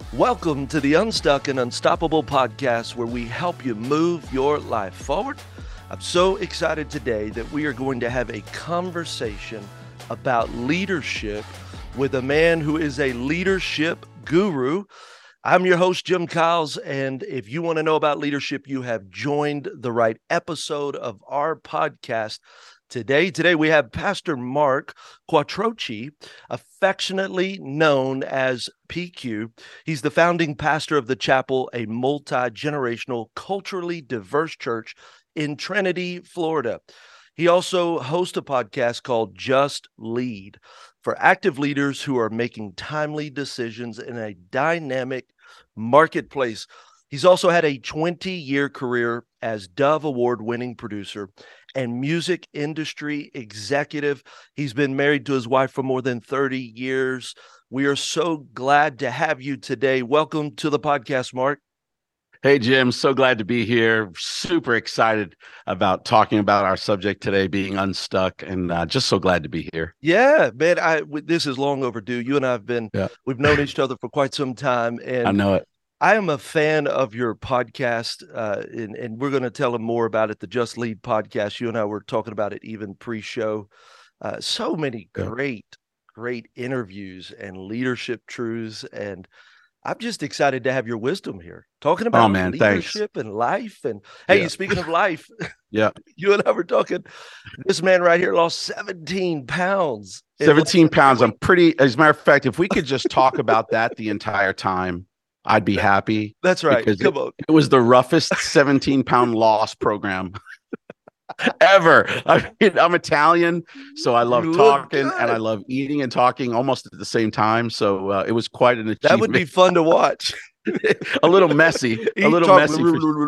Welcome to the Unstuck and Unstoppable podcast, where we help you move your life forward. I'm so excited today that we are going to have a conversation about leadership with a man who is a leadership guru. I'm your host, Jim Kyles, and if you want to know about leadership, you have joined the right episode of our podcast. Today we have Pastor Mark Quattrochi, affectionately known as PQ. He's the founding pastor of The Chapel, a multi-generational, culturally diverse church in Trinity, Florida. He also hosts a podcast called Just Lead for active leaders who are making timely decisions in a dynamic marketplace. He's also had a 20-year career as Dove Award-winning producer and music industry executive. He's been married to his wife for more than 30 years. We are so glad to have you today. Welcome to the podcast, Mark. Hey, Jim, so glad to be here. Super excited about talking about our subject today, being unstuck, and just so glad to be here. Yeah, man, this is long overdue. You and I we've known each other for quite some time, I and know it. I am a fan of your podcast, and we're going to tell them more about it, the Just Lead podcast. You and I were talking about it even pre-show. So many great interviews and leadership truths, and I'm just excited to have your wisdom here, talking Oh, about man, thanks. leadership and life. And hey, Yeah. speaking of life, Yeah. you and I were talking. This man right here lost 17 pounds. in less 17 than 3 pounds. I'm weeks. pretty, as a matter of fact, if we could just talk about that the entire time, I'd be happy. That's right. Because Come on. it was the roughest 17-pound loss program ever. I mean, I'm Italian, so I love You look talking and I good. love eating and talking almost at the same time. So it was quite an That would be achievement. fun to watch. A little messy. A Eat, little talk. messy.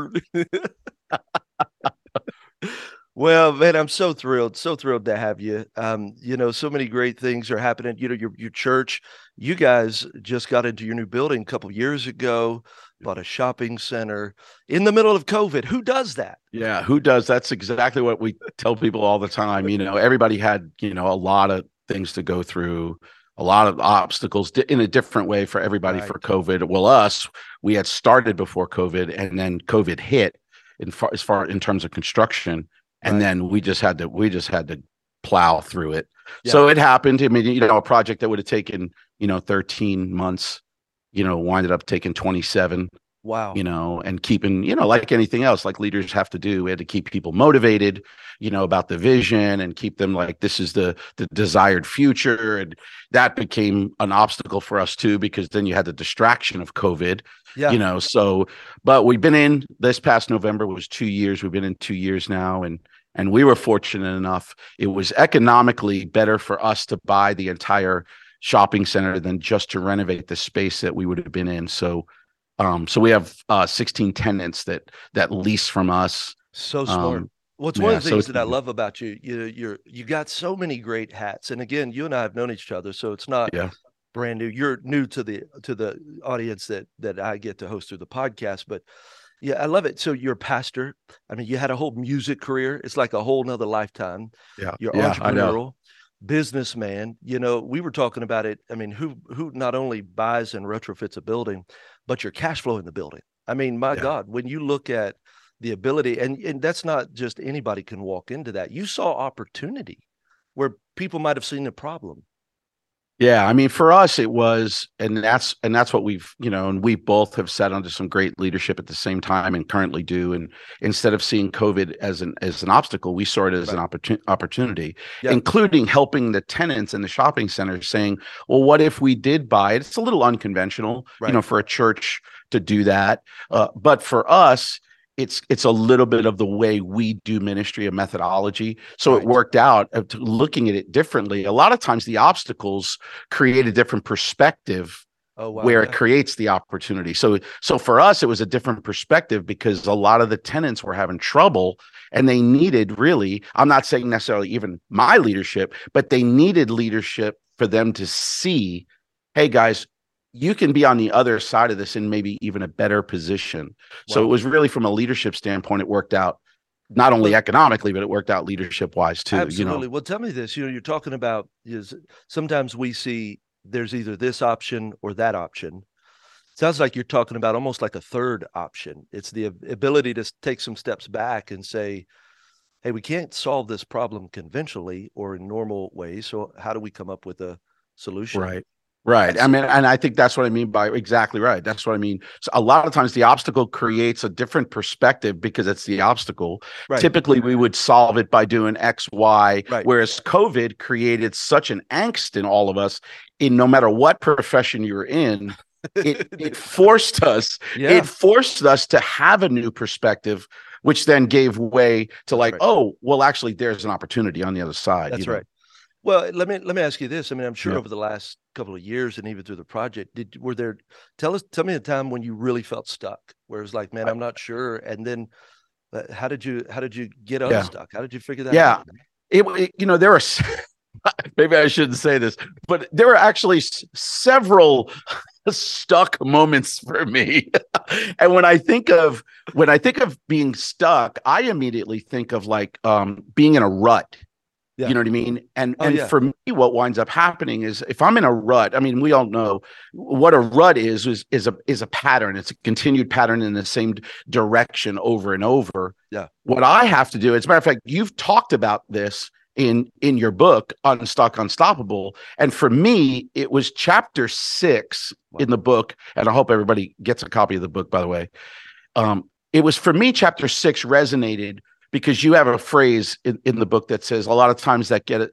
Well, man, I'm so thrilled to have you. So many great things are happening. Your church, you guys just got into your new building a couple of years ago, bought a shopping center in the middle of COVID. Who does that? Yeah, who does? That's exactly what we tell people all the time. Everybody had, a lot of things to go through, a lot of obstacles in a different way for everybody Right. for COVID. Well, we had started before COVID, and then COVID hit as far in terms of construction, and Right. then we just had to plow through it. Yeah. So it happened. I mean, a project that would have taken, 13 months, winded up taking 27. Wow. And keeping, like anything else, like leaders have to do. We had to keep people motivated, about the vision and keep them like, this is the desired future. And that became an obstacle for us too, because then you had the distraction of COVID, Yeah. but we've been in this past November was 2 years. We've been in 2 years now. And we were fortunate enough. It was economically better for us to buy the entire shopping center than just to renovate the space that we would have been in. So we have 16 tenants that lease from us. So smart. Well, it's one Yeah, of the so things it's that I love about you. You got so many great hats. And again, you and I have known each other, so it's not yeah, brand new. You're new to the audience that I get to host through the podcast. But yeah, I love it. So you're a pastor. I mean, you had a whole music career. It's like a whole nother lifetime. yeah, You're yeah. I know. entrepreneurial, businessman. We were talking about it. I mean, who not only buys and retrofits a building, but your cash flow in the building. I mean, my Yeah. God, when you look at the ability, and that's not just anybody can walk into that. You saw opportunity where people might have seen a problem. Yeah, I mean, for us, it was, and that's what we've, and we both have sat under some great leadership at the same time and currently do. And instead of seeing COVID as an obstacle, we saw it as an opportunity, Yeah. including helping the tenants in the shopping centers, saying, well, what if we did buy it? It's a little unconventional, Right. for a church to do that, but for us, it's a little bit of the way we do ministry, a methodology. So Right. it worked out looking at it differently. A lot of times the obstacles create a different perspective Oh, wow. where Yeah. it creates the opportunity. So for us, it was a different perspective because a lot of the tenants were having trouble and they needed really, I'm not saying necessarily even my leadership, but they needed leadership for them to see, hey guys, you can be on the other side of this in maybe even a better position. So it Wow. was really from a leadership standpoint, it worked out not only Well, economically, but it worked out leadership wise too. absolutely. Well, tell me this. You're talking about is sometimes we see there's either this option or that option. Sounds like you're talking about almost like a third option. It's the ability to take some steps back and say, hey, we can't solve this problem conventionally or in normal ways. So how do we come up with a solution? Right. Right. I mean, and I think that's what I mean by exactly right. That's what I mean. So a lot of times the obstacle creates a different perspective because it's the obstacle. Right. Typically, we would solve it by doing X, Y, Right. whereas COVID created such an angst in all of us in no matter what profession you're in. It forced us, it forced us to have a new perspective, which then gave way to like, oh, well, actually, there's an opportunity on the other side. That's right. Well, let me ask you this. I mean, I'm sure over the last couple of years and even through the project, tell me a time when you really felt stuck, where it's like, man, I'm not sure. And then how did you get unstuck? How did you figure that out? There are maybe I shouldn't say this, but there are actually several stuck moments for me. And when I think of being stuck, I immediately think of like being in a rut. Yeah. You know what I mean? And for me, what winds up happening is if I'm in a rut, I mean, we all know what a rut is a pattern. It's a continued pattern in the same direction over and over. Yeah. What I have to do, as a matter of fact, you've talked about this in your book, Unstuck, Unstoppable. And for me, it was chapter 6 in the book. And I hope everybody gets a copy of the book, by the way. It was, for me, chapter 6 resonated because you have a phrase in the book that says a lot of times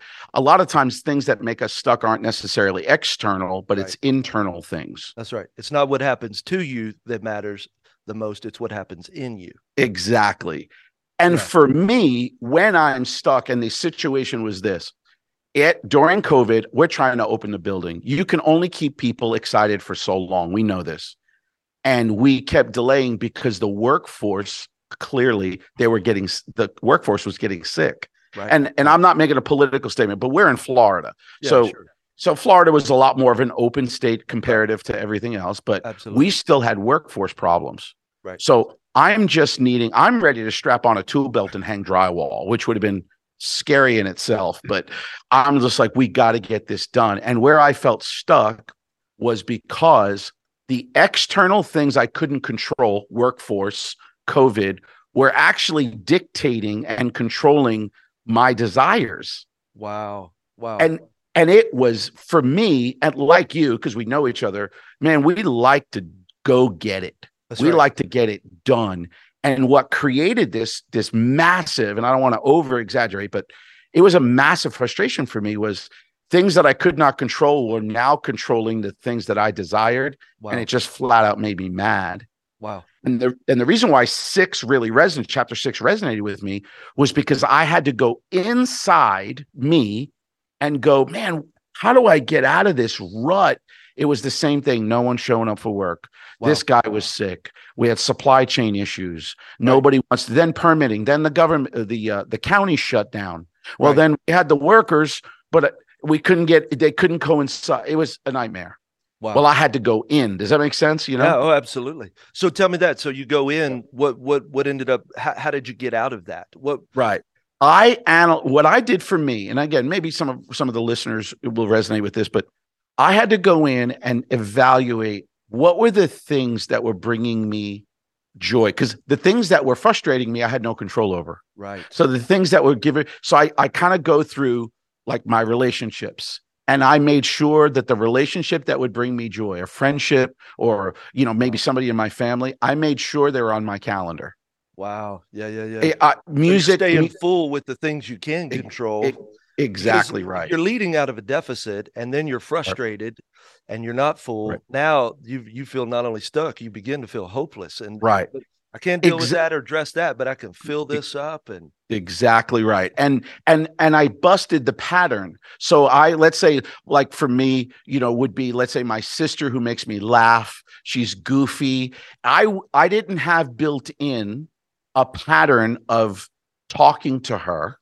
things that make us stuck aren't necessarily external, but it's internal things. That's right. It's not what happens to you that matters the most. It's what happens in you. Exactly. And for me, when I'm stuck, and the situation was this, during COVID, we're trying to open the building. You can only keep people excited for so long. We know this. And we kept delaying because the workforce, clearly the workforce was getting sick. Right. And I'm not making a political statement, but we're in Florida. Yeah, so Florida was a lot more of an open state comparative to everything else, but we still had workforce problems. Right. So I'm ready to strap on a tool belt and hang drywall, which would have been scary in itself. But I'm just like, we got to get this done. And where I felt stuck was because the external things I couldn't control, workforce, COVID, were actually dictating and controlling my desires. Wow. And it was, for me, and like you, because we know each other, man, we like to go get it. We like to get it done. And what created this massive, and I don't want to over exaggerate, but it was a massive frustration for me, was things that I could not control were now controlling the things that I desired. Wow. And it just flat out made me mad. Wow. And the reason why chapter 6 resonated with me was because I had to go inside me and go, man, how do I get out of this rut? It was the same thing. No one showing up for work. Wow. This guy was sick. We had supply chain issues. Nobody wants to, then permitting, then the government, the county shut down. Well, then we had the workers, but they couldn't coincide. It was a nightmare. Wow. Well, I had to go in. Does that make sense? You know? Yeah, oh, absolutely. So tell me that. So you go in, what ended up, how did you get out of that? Right. What I did for me, and again, maybe some of the listeners will resonate with this, but I had to go in and evaluate what were the things that were bringing me joy, because the things that were frustrating me, I had no control over. Right. So the things that were I kind of go through like my relationships, and I made sure that the relationship that would bring me joy, a friendship, or, maybe somebody in my family, I made sure they were on my calendar. Wow. Yeah. Music. So staying full with the things you can control. Exactly right. You're leading out of a deficit, and then you're frustrated, and you're not full. Right. Now you feel not only stuck, you begin to feel hopeless. And I can't deal with that or address that, but I can fill this up. And exactly right. And I busted the pattern. So let's say, like for me, would be, let's say, my sister who makes me laugh. She's goofy. I didn't have built in a pattern of talking to her.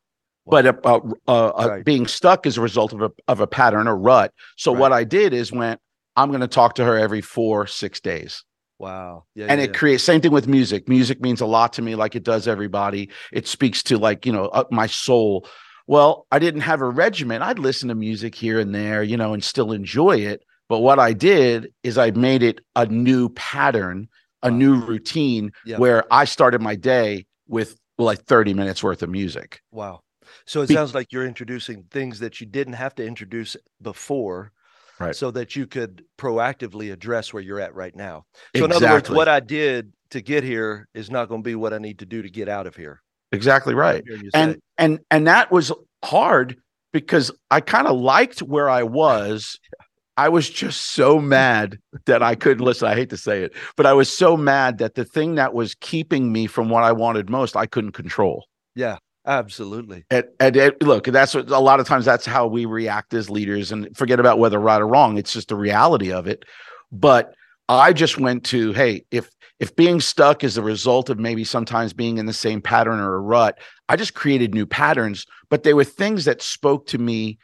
But being stuck as a result of a pattern, a rut. So what I did is I'm going to talk to her every 4-6 days. Wow. Yeah. And it creates, same thing with music. Music means a lot to me, like it does everybody. It speaks to my soul. Well, I didn't have a regimen. I'd listen to music here and there, and still enjoy it. But what I did is I made it a new pattern, a new routine where I started my day with like 30 minutes worth of music. Wow. So it sounds like you're introducing things that you didn't have to introduce before, right, so that you could proactively address where you're at right now. exactly. So in other words, what I did to get here is not going to be what I need to do to get out of here. Exactly right. And that was hard because I kind of liked where I was. I was just so mad that I couldn't listen. I hate to say it, but I was so mad that the thing that was keeping me from what I wanted most, I couldn't control. Yeah, absolutely. And look, that's what, a lot of times that's how we react as leaders, and forget about whether right or wrong. It's just the reality of it. But I just went to, hey, if being stuck is a result of maybe sometimes being in the same pattern or a rut, I just created new patterns, but they were things that spoke to me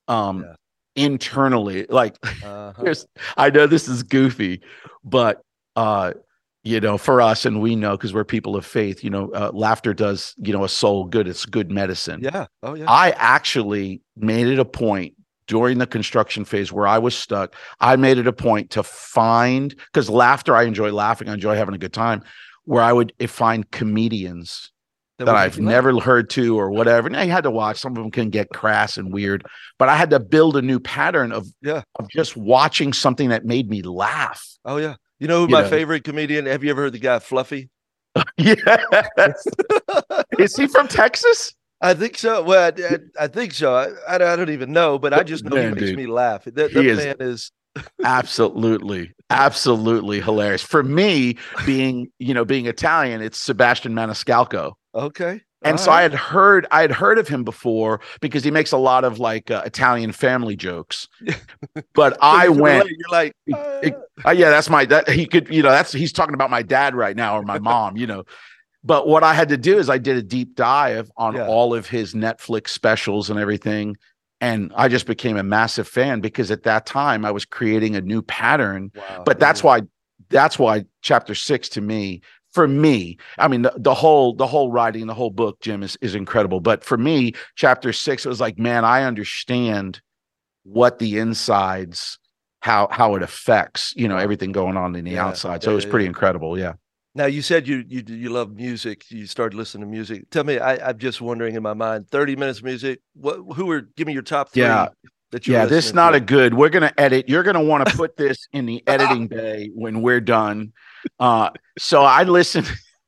internally. Like, I know this is goofy, but for us, and we know because we're people of faith, laughter does, a soul good. It's good medicine. Yeah. Oh yeah. I actually made it a point during the construction phase where I was stuck. I made it a point to find, because laughter, I enjoy laughing, I enjoy having a good time, where I would find comedians that I've never heard to or whatever. And I had to watch. Some of them can get crass and weird, but I had to build a new pattern of just watching something that made me laugh. Oh yeah. You know who my favorite comedian? Have you ever heard the guy Fluffy? Yes. Is he from Texas? I think so. Well, I think so. I don't even know, but I just know he makes me laugh. That man is absolutely hilarious. For me, being Italian, it's Sebastian Maniscalco. Okay. And so I had heard of him before because he makes a lot of like Italian family jokes. But I went, you're like, he's talking about my dad right now or my mom, But what I had to do is I did a deep dive on all of his Netflix specials and everything. And I just became a massive fan because at that time I was creating a new pattern. Wow. But that's why chapter 6 to me, for me, I mean, the whole writing, the whole book, Jim, is incredible. But for me, chapter 6, it was like, man, I understand what the insides, how it affects, everything going on in the outside. So it was pretty incredible. Yeah. Now, you said you love music. You started listening to music. Tell me, I'm just wondering in my mind, 30 minutes of music. Give me your top 3. This is not a good. We're going to edit. You're going to want to put this in the editing bay when we're done. So I listen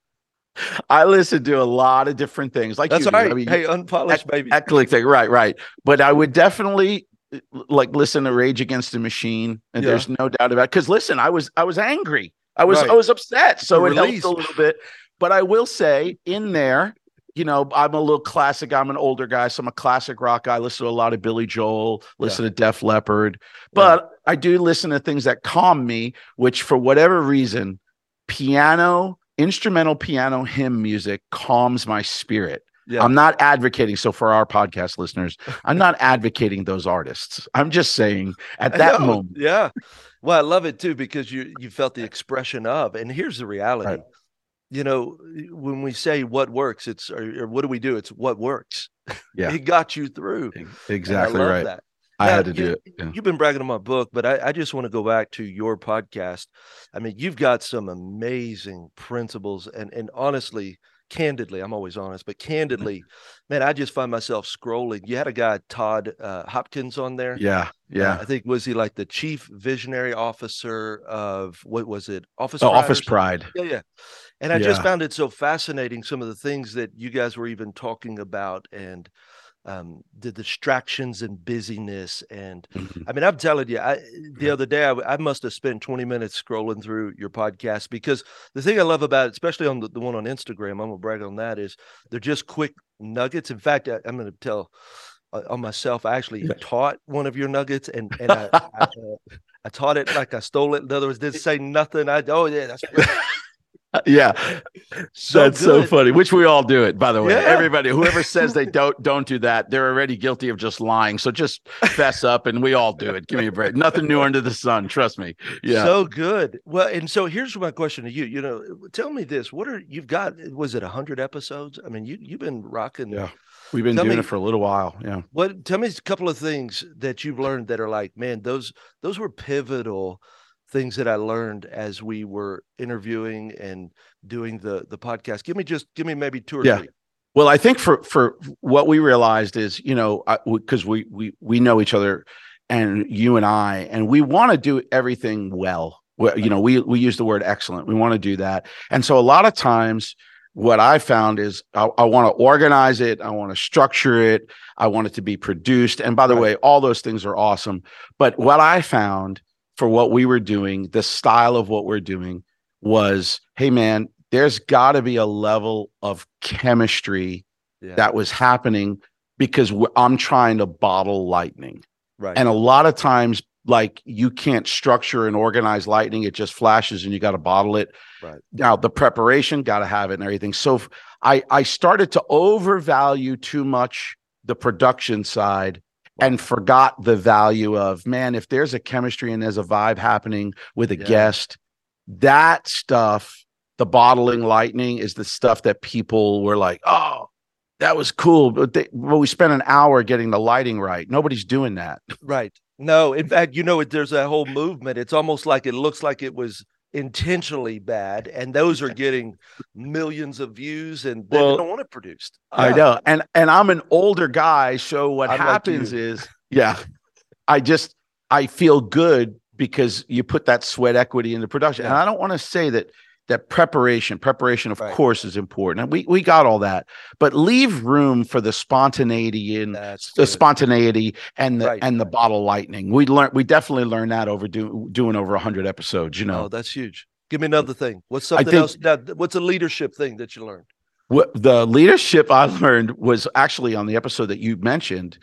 to a lot of different things. Like that's right. I mean, hey, unpolished baby. Eclectic thing. Right. But I would definitely like listen to Rage Against the Machine, and there's no doubt about it. Because listen, I was angry. I was upset. So it helped a little bit. But I will say in there, I'm a little classic. I'm an older guy, so I'm a classic rock guy. I listen to a lot of Billy Joel, listen to Def Leppard. But I do listen to things that calm me, which for whatever reason, instrumental piano hymn music calms my spirit. Yeah. I'm not advocating. So for our podcast listeners, I'm not advocating those artists. I'm just saying at that moment. Yeah. Well, I love it too, because you felt the expression of, and here's the reality. Right. When we say what works, it's or what do we do? It's what works. Yeah. It got you through. Exactly right. That. I had to do it. Yeah. You've been bragging on my book, but I just want to go back to your podcast. I mean, you've got some amazing principles, and honestly, candidly, I'm always honest, but candidly, man, I just find myself scrolling. You had a guy, Todd Hopkins, on there. Yeah. I think, was he like the chief visionary officer of, what was it? Office Pride. Yeah. And I just found it so fascinating, some of the things that you guys were even talking about, and the distractions and busyness. And I mean, I'm telling you, the other day, I must have spent 20 minutes scrolling through your podcast, because the thing I love about it, especially on the one on Instagram, I'm gonna brag on that, is they're just quick nuggets. In fact, I'm going to tell on myself, I actually taught one of your nuggets, and I taught it like I stole it. In other words, didn't say nothing. That's Yeah. So That's so good. funny, which we all do it, by the way. Yeah. Everybody, whoever says they don't do that, they're already guilty of just lying. So just fess up and we all do it. Give me a break. Nothing new under the sun. Trust me. Yeah. So good. Well, and so here's my question to you. Tell me this. You've got, was it 100 episodes? I mean, you've been rocking. Yeah. We've been doing it for a little while. Yeah. Tell me a couple of things that you've learned that are like, man, those were pivotal things that I learned as we were interviewing and doing the podcast. Give me maybe two or three. Well, I think for what we realized is, because we know each other, and you and I, and we want to do everything well. We use the word excellent. We want to do that. And so a lot of times what I found is I want to organize it. I want to structure it. I want it to be produced. And by the way, all those things are awesome. But what I found for what we were doing, the style of what we're doing was, hey, man, there's got to be a level of chemistry that was happening because I'm trying to bottle lightning. Right. And a lot of times, like, you can't structure and organize lightning. It just flashes and you got to bottle it. Right. Now, the preparation, got to have it and everything. So I started to overvalue too much the production side and forgot the value of, man, if there's a chemistry and there's a vibe happening with a guest, that stuff, the bottling lightning is the stuff that people were like, oh, that was cool. But we spent an hour getting the lighting right. Nobody's doing that. Right. No, in fact, there's a whole movement. It's almost like it looks like it was intentionally bad, and those are getting millions of views, and they don't want it produced. I know. And I'm an older guy, so what happens is, I feel good because you put that sweat equity into production. And I don't want to say that preparation of course is important, and we got all that, but leave room for the spontaneity and the bottle lightning. We definitely learned that over doing over 100 episodes. Oh, that's huge. Give me another thing. What's something else? What's a leadership thing that you learned? The leadership I learned was actually on the episode that you mentioned.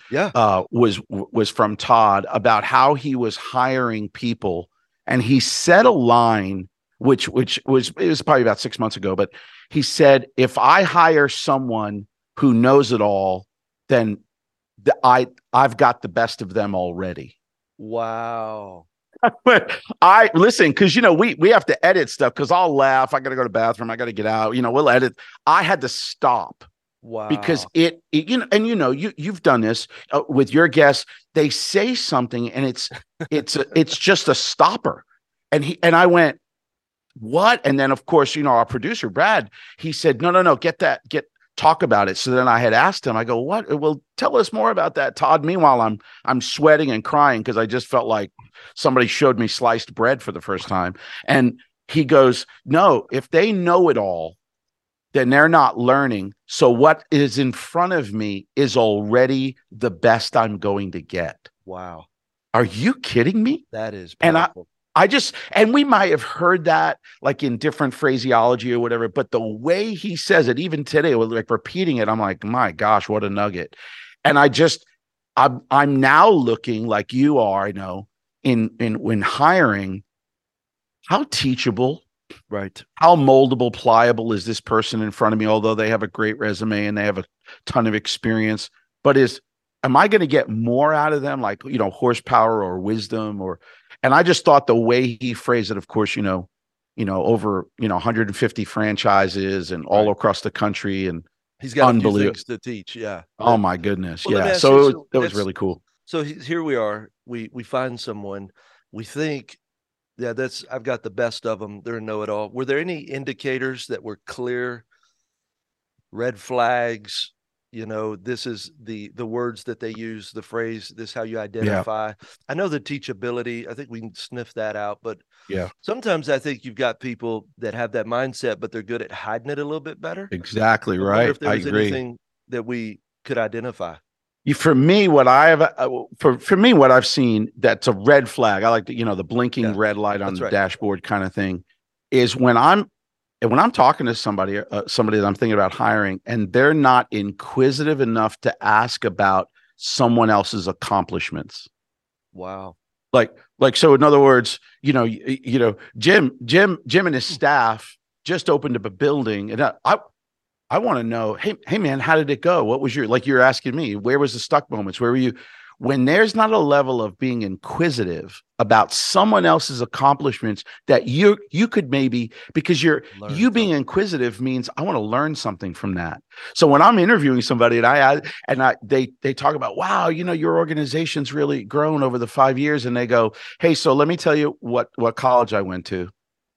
Was from Todd about how he was hiring people, and he said a line which was probably about 6 months ago, but he said, if I hire someone who knows it all, then I've got the best of them already. Wow. I listen, because we have to edit stuff, because I'll laugh. I got to go to the bathroom. I got to get out. We'll edit. I had to stop. Wow. Because you've done this with your guests. They say something and it's just a stopper. And I went, what? And then of course, our producer, Brad, he said, no, talk about it. So then I had asked him, I go, what? Well, tell us more about that, Todd. Meanwhile, I'm sweating and crying because I just felt like somebody showed me sliced bread for the first time. And he goes, no, if they know it all, then they're not learning. So what is in front of me is already the best I'm going to get. Wow. Are you kidding me? That is powerful. And we might have heard that like in different phraseology or whatever, but the way he says it, even today, like repeating it, I'm like, my gosh, what a nugget. And I'm now looking like you are, when hiring, how teachable, right? How moldable, pliable is this person in front of me? Although they have a great resume and they have a ton of experience, but am I going to get more out of them? Like, horsepower or wisdom and I just thought the way he phrased it, of course, over, 150 franchises and all across the country, and he's got a few things to teach. Yeah. Oh my goodness. Well, yeah. So that was really cool. So here we are, we find someone, we think, I've got the best of them. They're a know-it-all. Were there any indicators that were clear, red flags? This is the words that they use, the phrase, this is how you identify. Yeah. I know the teachability, I think we can sniff that out, but sometimes I think you've got people that have that mindset, but they're good at hiding it a little bit better. Exactly. Right. If there was anything that we could identify. For me, what I've seen that's a red flag, I like the blinking red light on the dashboard kind of thing, is when I'm talking to somebody that I'm thinking about hiring, and they're not inquisitive enough to ask about someone else's accomplishments. Wow. So in other words, Jim and his staff, just opened up a building, and I want to know, hey man, how did it go? What was like you're asking me, where was the stuck moments? Where were you? When there's not a level of being inquisitive about someone else's accomplishments that you could maybe, because you being inquisitive means I want to learn something from that. So when I'm interviewing somebody and they talk about, wow, your organization's really grown over the 5 years, and they go, hey, so let me tell you what college I went to,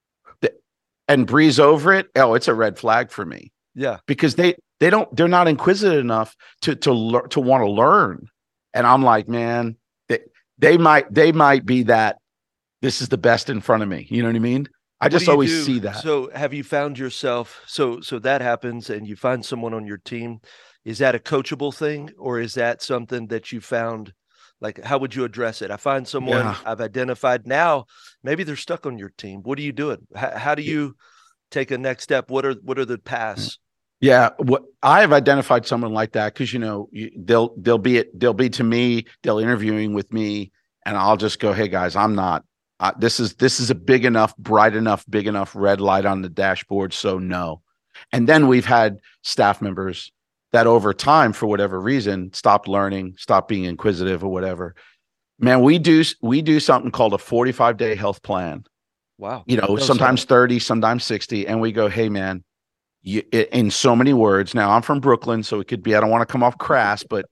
and breeze over it. Oh, it's a red flag for me. Yeah, because they're not inquisitive enough to want to learn. And I'm like, man, they might be that this is the best in front of me. You know what I mean? I just always see that. So have you found yourself, so that happens and you find someone on your team, is that a coachable thing, or is that something that you found, like, how would you address it? I find someone I've identified now, maybe they're stuck on your team. What are you doing? How do you take a next step? What are the paths? Yeah, what I have identified someone like that, because they'll be to me, they'll interviewing with me, and I'll just go, hey guys, I'm not. This is a big enough, bright enough, big enough red light on the dashboard, so no. And then we've had staff members that over time, for whatever reason, stopped learning, stopped being inquisitive or whatever. Man, we do something called a 45-day health plan. Wow. Sometimes 30, sometimes 60, and we go, hey man. In so many words. Now I'm from Brooklyn, so it could be, I don't want to come off crass, but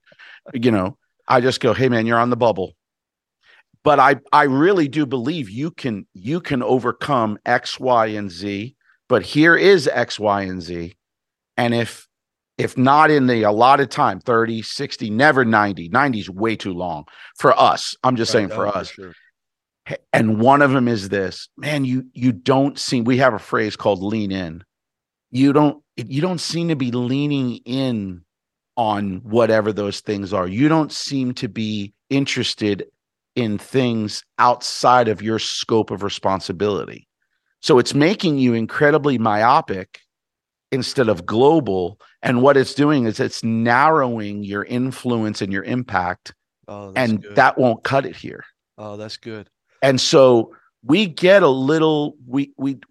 I just go, hey man, you're on the bubble. But I really do believe you can overcome X, Y, and Z, but here is X, Y, and Z. And if not in the allotted time, 30, 60, never 90, 90 is way too long for us. I'm just saying for us. For sure. And one of them is this, man, you don't seem, we have a phrase called lean in. You don't seem to be leaning in on whatever those things are. You don't seem to be interested in things outside of your scope of responsibility. So it's making you incredibly myopic instead of global. And what it's doing is it's narrowing your influence and your impact. And good. That won't cut it here. Oh, that's good. And so we get a little, we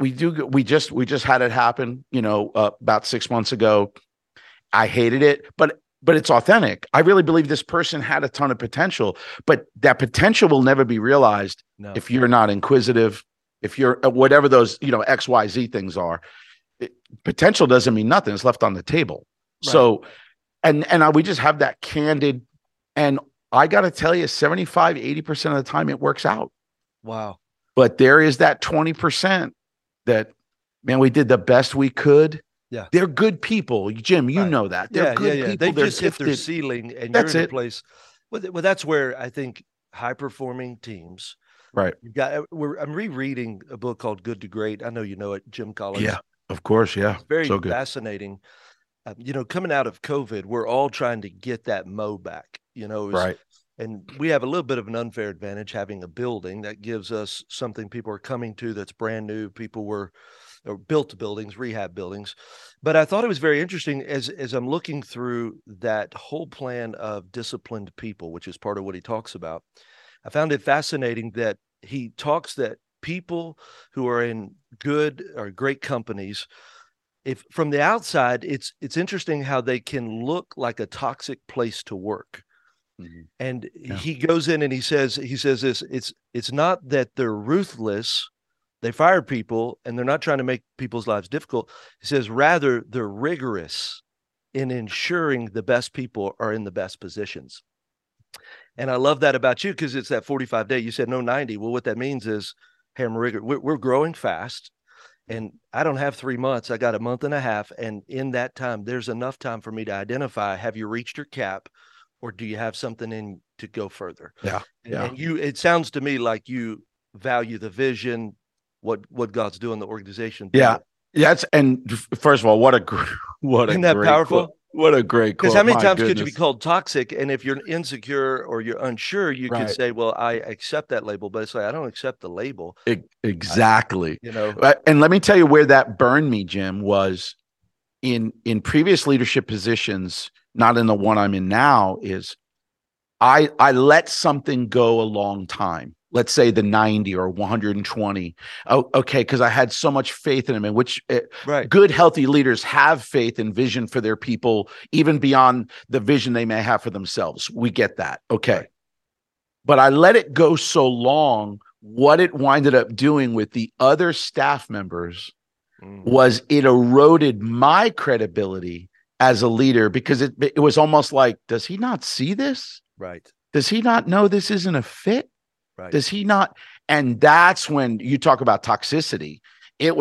just had it happen, about 6 months ago. I hated it, but it's authentic. I really believe this person had a ton of potential, but that potential will never be realized if you're not inquisitive, if you're whatever those, X, Y, Z things are. Potential doesn't mean nothing. It's left on the table. Right. So, we just have that candid, and I got to tell you, 75, 80% of the time it works out. Wow. But there is that 20% that, man, we did the best we could. Yeah. They're good people. Jim, you know that. They're good people. They just hit their ceiling, and you're in a place. Well, that's where I think high-performing teams. Right. I'm rereading a book called Good to Great. I know you know it, Jim Collins. Yeah, of course. Yeah. It's very fascinating. Coming out of COVID, we're all trying to get that mo back, right. And we have a little bit of an unfair advantage having a building that gives us something people are coming to that's brand new. People were built buildings, rehab buildings. But I thought it was very interesting as I'm looking through that whole plan of disciplined people, which is part of what he talks about. I found it fascinating that he talks that people who are in good or great companies, if from the outside, it's interesting how they can look like a toxic place to work. Mm-hmm. And he goes in and he says this, it's not that they're ruthless, they fired people and they're not trying to make people's lives difficult. He says, rather, they're rigorous in ensuring the best people are in the best positions. And I love that about you, because it's that 45-day. You said no 90. Well, what that means is, hey, I'm rigorous. We're growing fast, and I don't have 3 months. I got a month and a half. And in that time, there's enough time for me to identify, have you reached your cap, or do you have something in to go further? Yeah. And it sounds to me like you value the vision, what God's doing, the organization. Yeah. Yes. And first of all, Isn't that powerful? Quote. What a great quote. Because how many times could you be called toxic? And if you're insecure or you're unsure, you could say, well, I accept that label, but it's like, I don't accept the label. Exactly. And let me tell you where that burned me, Jim, was in previous leadership positions, not in the one I'm in now, is I let something go a long time. let's say the 90 or 120. Oh, okay, because I had so much faith in them, and which Right. good, healthy leaders have faith and vision for their people, even beyond the vision they may have for themselves. We get that. Okay. Right. But I let it go so long. What it winded up doing with the other staff members was it eroded my credibility as a leader, because it was almost like, does he not see this? Right. Does he not know this isn't a fit? Right. Does he not? And that's when you talk about toxicity. It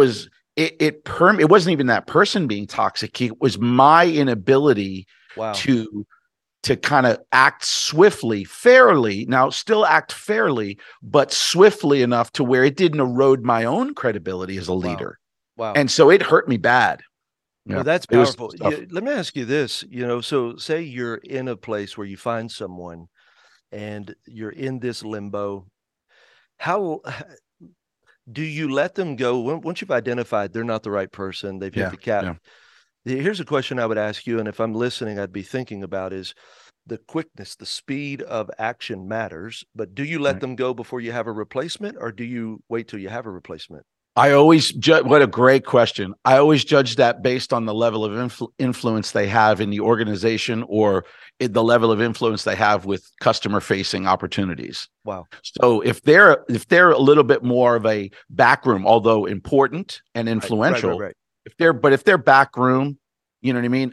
wasn't even that person being toxic. It was my inability Wow. to kind of act swiftly, fairly, now still act fairly, but swiftly enough to where it didn't erode my own credibility as a leader. Wow. And so it hurt me bad. Well, that's powerful. Let me ask you this, so say you're in a place where you find someone and you're in this limbo. How do you let them go once you've identified they're not the right person, they've hit the cap? Yeah. Here's a question I would ask you, and if I'm listening, I'd be thinking about is the quickness, the speed of action matters, but do you let them go before you have a replacement, or do you wait till you have a replacement? I always judge. What a great question. I always judge that based on the level of influence they have in the organization, or the level of influence they have with customer facing opportunities. Wow. So if they're a little bit more of a backroom, although important and influential, right. if they're backroom, you know what I mean?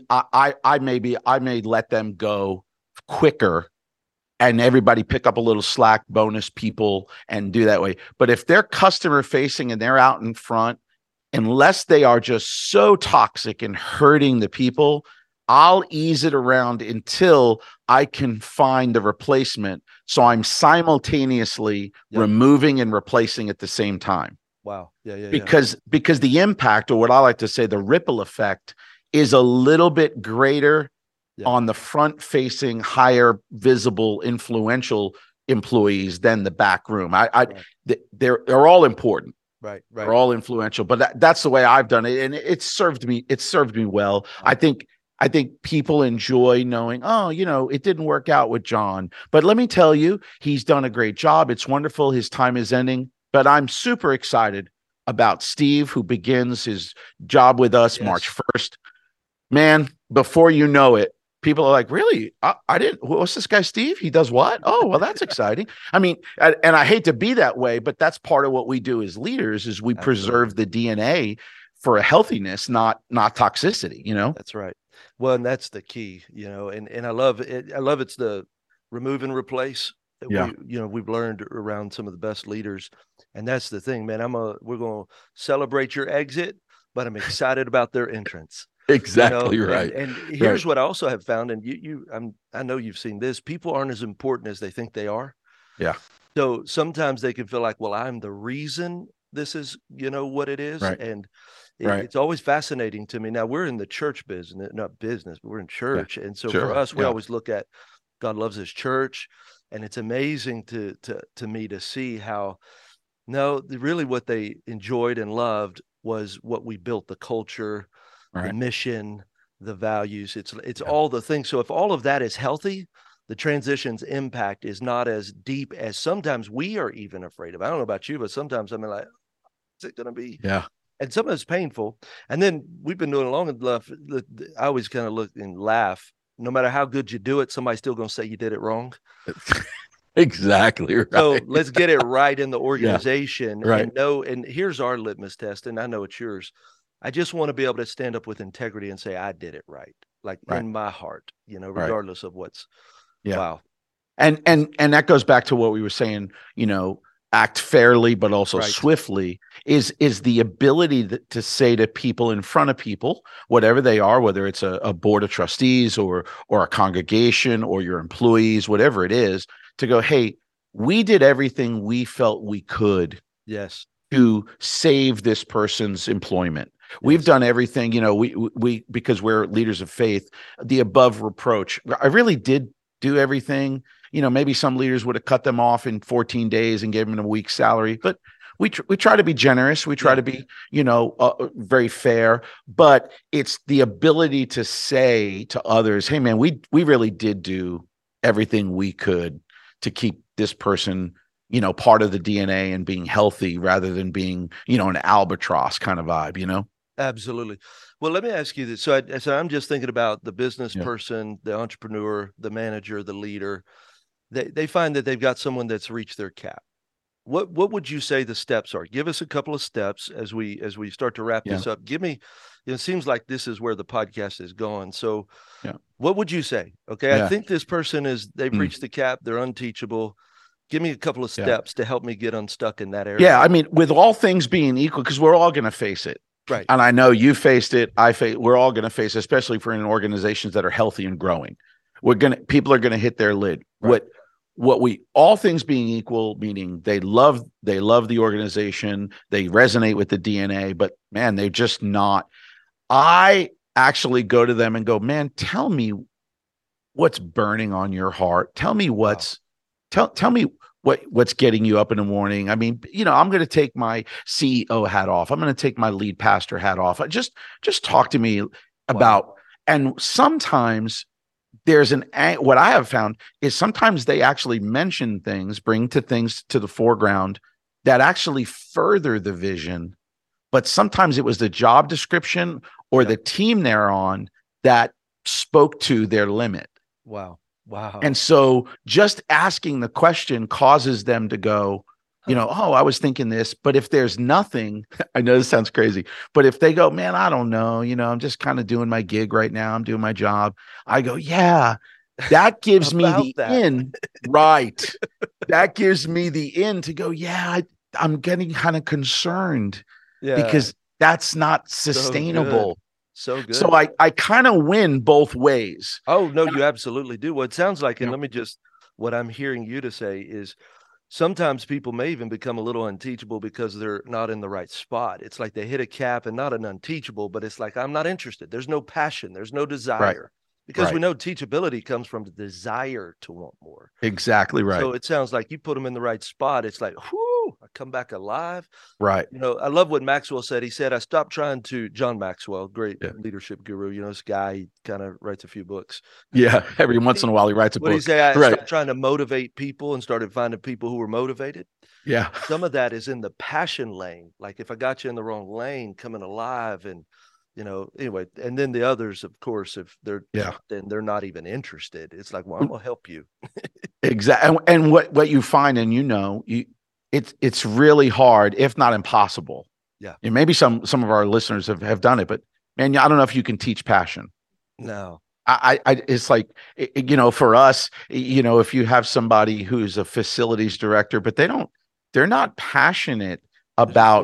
I may let them go quicker, and everybody pick up a little slack, bonus people, and do that way. But if they're customer facing and they're out in front, unless they are just so toxic and hurting the people, I'll ease it around until I can find the replacement. So I'm simultaneously removing and replacing at the same time. Wow. Yeah. Because the impact, or what I like to say, the ripple effect, is a little bit greater on the front-facing, higher visible, influential employees than the back room. They're all important. Right. They're all influential, but that's the way I've done it, and it served me well. I think people enjoy knowing, it didn't work out with John, but let me tell you, he's done a great job. It's wonderful. His time is ending, but I'm super excited about Steve, who begins his job with us March 1st. Man, before you know it, people are like, really? I didn't. What's this guy, Steve? He does what? Oh, well, that's exciting. I mean, and I hate to be that way, but that's part of what we do as leaders, is we preserve the DNA for a healthiness, not toxicity, That's right. Well, and that's the key, and I love it. I love it's the remove and replace. We've learned around some of the best leaders, and that's the thing, man. We're going to celebrate your exit, but I'm excited about their entrance. Exactly right. And here's what I also have found, and I know you've seen this. People aren't as important as they think they are. Yeah. So sometimes they can feel like, well, I'm the reason this is, what it is. Right. And it's always fascinating to me. Now, we're in the church business, not business, but we're in church. Yeah. And so for us, we always look at God loves his church. And it's amazing to me to see how, really what they enjoyed and loved was what we built, the culture, the mission, the values. It's all the things. So if all of that is healthy, the transition's impact is not as deep as sometimes we are even afraid of. I don't know about you, but sometimes I'm like, is it going to be? Yeah. And sometimes it's painful. And then we've been doing it long enough. I always kind of look and laugh. No matter how good you do it, somebody's still going to say you did it wrong. Exactly right. So let's get it right in the organization. Right. And here's our litmus test, and I know it's yours. I just want to be able to stand up with integrity and say, I did it right. In my heart, regardless of what's, wow. And that goes back to what we were saying, act fairly, but also swiftly is the ability to say to people in front of people, whatever they are, whether it's a board of trustees or a congregation or your employees, whatever it is, to go, hey, we did everything we felt we could to save this person's employment. We've done everything, we because we're leaders of faith, the above reproach. I really did do everything. Maybe some leaders would have cut them off in 14 days and gave them a week's salary, but we try to be generous. We try to be, very fair, but it's the ability to say to others, hey man, we really did do everything we could to keep this person part of the DNA and being healthy rather than being, an albatross kind of vibe, Absolutely. Well, let me ask you this. So I'm just thinking about the business Yeah. person, the entrepreneur, the manager, the leader. They find that they've got someone that's reached their cap. What would you say the steps are? Give us a couple of steps as we start to wrap this up. Give me, it seems like this is where the podcast is going. So what would you say? Okay. I think this person they've reached the cap. They're unteachable. Give me a couple of steps to help me get unstuck in that area. Yeah. I mean, with all things being equal, because we're all going to face it. Right. And I know you faced it. We're all going to face it, especially for in organizations that are healthy and growing. People are going to hit their lid. Right. All things being equal, meaning they love the organization, they resonate with the DNA, but man, they're just not. I actually go to them and go, man, tell me what's burning on your heart. Tell me tell me what's getting you up in the morning. I mean, I'm going to take my CEO hat off. I'm going to take my lead pastor hat off. Just talk to me about, and sometimes what I have found is sometimes they actually mention things, bring things to the foreground that actually further the vision. But sometimes it was the job description or the team they're on that spoke to their limit. Wow. And so just asking the question causes them to go, oh, I was thinking this. But if there's nothing, I know this sounds crazy, but if they go, man, I don't know, I'm just kind of doing my gig right now. I'm doing my job. I go, yeah, that gives me the in, right? That gives me the in to go, yeah, I'm getting kind of concerned because that's not sustainable. So good. So I kind of win both ways. Oh, no, you absolutely do. Well, it sounds like, and what I'm hearing you to say is sometimes people may even become a little unteachable because they're not in the right spot. It's like they hit a cap and not an unteachable, but it's like, I'm not interested. There's no passion. There's no desire. Because we know teachability comes from the desire to want more. Exactly right. So it sounds like you put them in the right spot. It's like, whoo, I come back alive. Right. I love what Maxwell said. He said, I stopped trying to, John Maxwell, great leadership guru. This guy, he kind of writes a few books. Yeah. Every once in a while he writes a book. What he say? I stopped trying to motivate people and started finding people who were motivated. Yeah. Some of that is in the passion lane. Like if I got you in the wrong lane, coming alive and, anyway, and then the others, of course, if they're then they're not even interested. It's like, well, I'm gonna help you. Exactly. And what you find, and it's really hard, if not impossible. Yeah. And maybe some of our listeners have done it, but man, I don't know if you can teach passion. No. It's like, for us, if you have somebody who's a facilities director, but they're not passionate about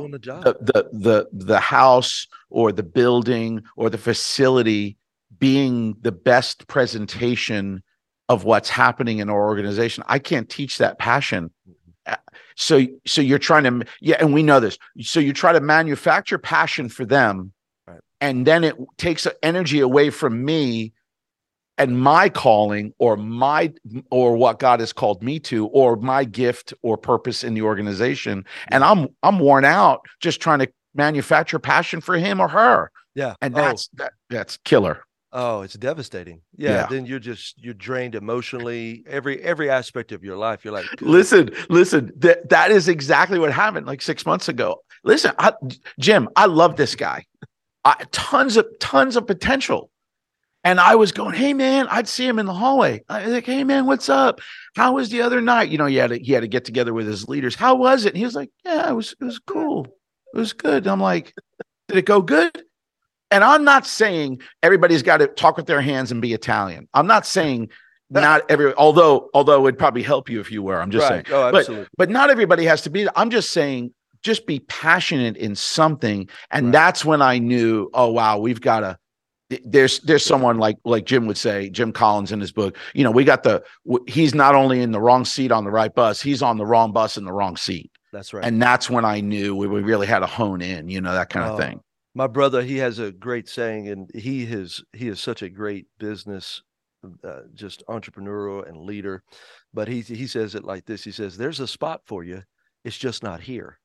the house or the building or the facility being the best presentation of what's happening in our organization. I can't teach that passion. So you're trying to, and we know this. So you try to manufacture passion for them, and then it takes energy away from me and my calling or what God has called me to, or my gift or purpose in the organization. And I'm worn out just trying to manufacture passion for him or her. Yeah. And that's killer. Oh, it's devastating. Yeah. Then you're drained emotionally, every aspect of your life. You're like, listen, that is exactly what happened like 6 months ago. Listen, Jim, I love this guy. Tons of potential. And I was going, hey man, I'd see him in the hallway. I was like, hey man, what's up? How was the other night? He had to get together with his leaders. How was it? And he was like, yeah, it was cool. It was good. I'm like, did it go good? And I'm not saying everybody's got to talk with their hands and be Italian. I'm not saying although it'd probably help you if you were. I'm just saying. Oh, absolutely. But not everybody has to be. I'm just saying, just be passionate in something. And that's when I knew, oh wow, we've got to. There's someone like Jim would say, Jim Collins in his book, he's not only in the wrong seat on the right bus, he's on the wrong bus in the wrong seat. That's right. And that's when I knew we really had to hone in, that kind of thing. My brother, he has a great saying, and he is such a great business, just entrepreneurial and leader. But he says it like this. He says, there's a spot for you. It's just not here.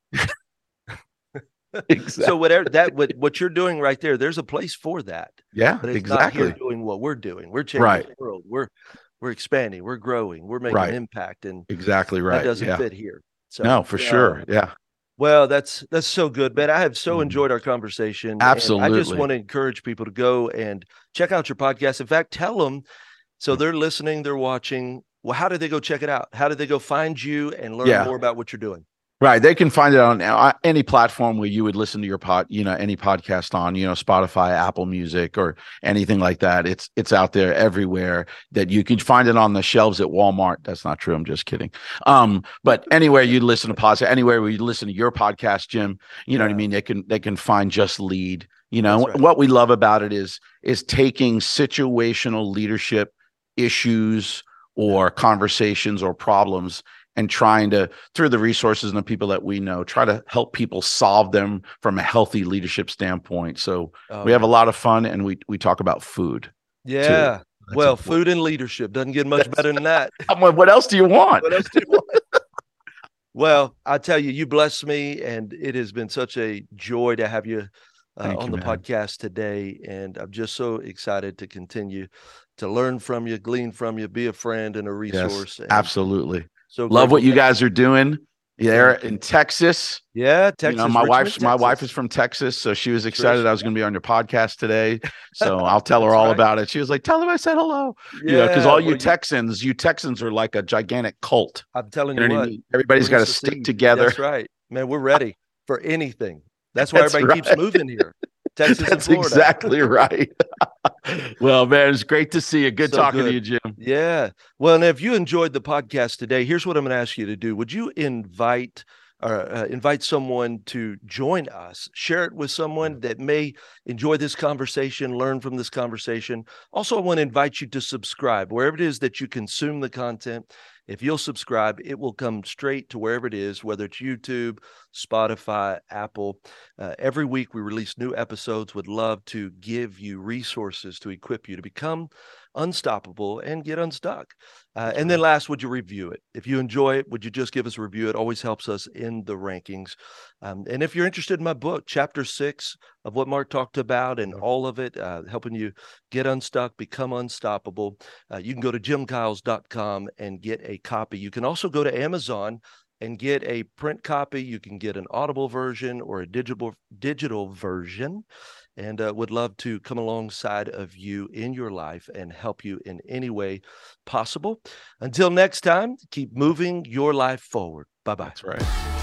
Exactly. So what you're doing right there, there's a place for that. Yeah, but it's exactly. not here doing what we're doing. We're changing the world. We're expanding. We're growing. We're making an impact. And exactly right. That doesn't fit here. So No, for sure. Yeah. well, that's so good, man. I have so Mhm. enjoyed our conversation, and I just Absolutely. want to encourage people to go and check out your podcast. In fact, tell them so they're listening, they're watching. Well, how did they go check it out? How did they go find you and learn Yeah. more about what you're doing? Right. They can find it on any platform where you would listen to your any podcast on, Spotify, Apple Music, or anything like that. It's out there everywhere that you can find it on the shelves at Walmart. That's not true. I'm just kidding. But anywhere you listen to podcasts, anywhere where you listen to your podcast, Jim, you know what I mean? They can find Just Lead. Right. What we love about it is taking situational leadership issues or conversations or problems and trying to, through the resources and the people that we know, try to help people solve them from a healthy leadership standpoint. So we have a lot of fun, and we talk about food too. Yeah. That's Well, important. food and leadership doesn't get much better than that. What else do you want? What else do you want? Well, I tell you, you bless me, and it has been such a joy to have you Thank on you, the man. podcast today. And I'm just so excited to continue to learn from you, glean from you, be a friend and a Yes, resource. And absolutely. so Love what grateful. you guys are doing. There Thank you. in Texas. Yeah, Texas, My Richmond, wife is Texas. from Texas, so she was excited I Trish. was going to be on your podcast today. So I'll tell her That's all right. about it. She was like, "Tell them I said hello." Because Yeah. all Well, you Texans are like a gigantic cult. I'm telling You you know what I what, mean? Everybody's bring got to us a stick seed. together. That's right, man. We're ready for anything. That's why That's everybody keeps right. moving here, Texas and That's Florida. exactly right. Well, man, it's great to see you. Good So talking to good. you, Jim. Yeah. Well, and if you enjoyed the podcast today, here's what I'm going to ask you to do. Would you invite someone to join us? Share it with someone that may enjoy this conversation, learn from this conversation. Also, I want to invite you to subscribe wherever it is that you consume the content. If you'll subscribe, it will come straight to wherever it is, whether it's YouTube, Spotify, Apple. Every week we release new episodes. Would love to give you resources to equip you to become unstoppable and get unstuck. And then last, would you review it? If you enjoy it, would you just give us a review? It always helps us in the rankings. And if you're interested in my book, Chapter 6 of what Mark talked about and all of it, helping you get unstuck, become unstoppable, you can go to jimkiles.com and get a copy. You can also go to Amazon and get a print copy. You can get an Audible version or a digital version, and would love to come alongside of you in your life and help you in any way possible. Until next time, keep moving your life forward. Bye-bye. That's right.